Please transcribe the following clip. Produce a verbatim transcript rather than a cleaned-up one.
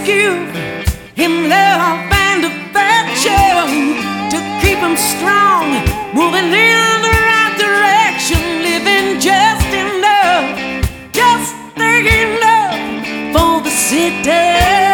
give him love and affection to keep him strong, moving in the right direction, living just enough, just enough for the city.